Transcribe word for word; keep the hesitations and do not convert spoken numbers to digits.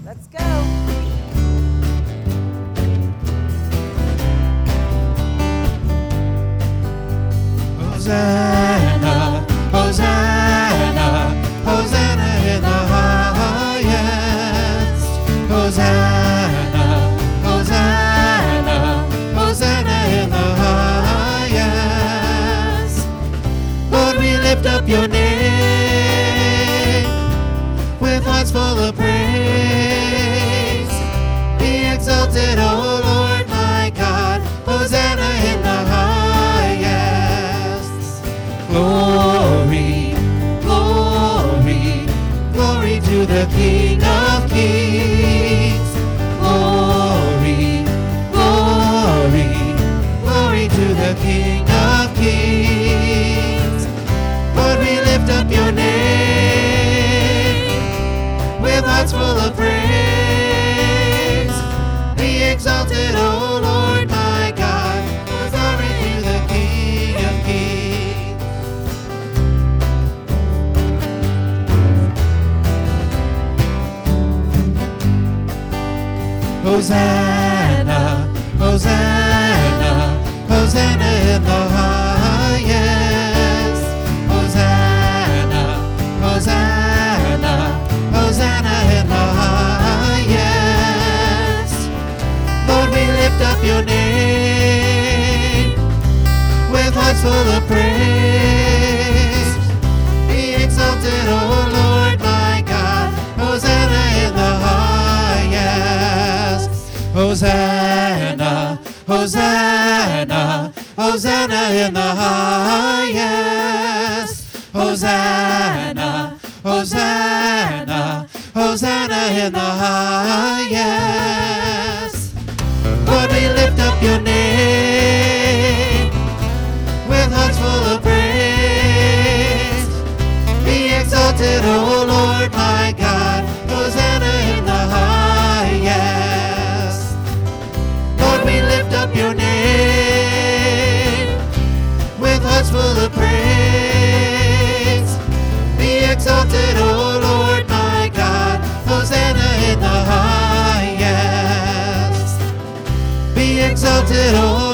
Let's go. Hosanna, Hosanna, Hosanna in the highest. Hosanna, Hosanna, Hosanna in the highest. Lord, we lift up your name with hearts full of praise. Be exalted, O Lord my God. Hosanna in the highest. Glory, glory, glory to the King of Kings. Glory, glory, glory to the King of Kings. Lord, we lift up your name with hearts full of praise. Be exalted, O Lord my God. Glory to the King of Kings. Hosanna, Hosanna, Hosanna in the highest. Hosanna, Hosanna, Hosanna in the highest. Lord, we lift up your name with hearts full of praise. Be exalted, O Lord my God. Hosanna in the highest. Hosanna, Hosanna, Hosanna in the highest. Hosanna, Hosanna, Hosanna in the highest. Lord, we lift up your name with hearts full of praise. Be exalted, O Lord my God. Hosanna in the highest. Lord, we lift up your name with hearts full of praise. Be exalted, O Lord my God. Hosanna in the highest. Be exalted, O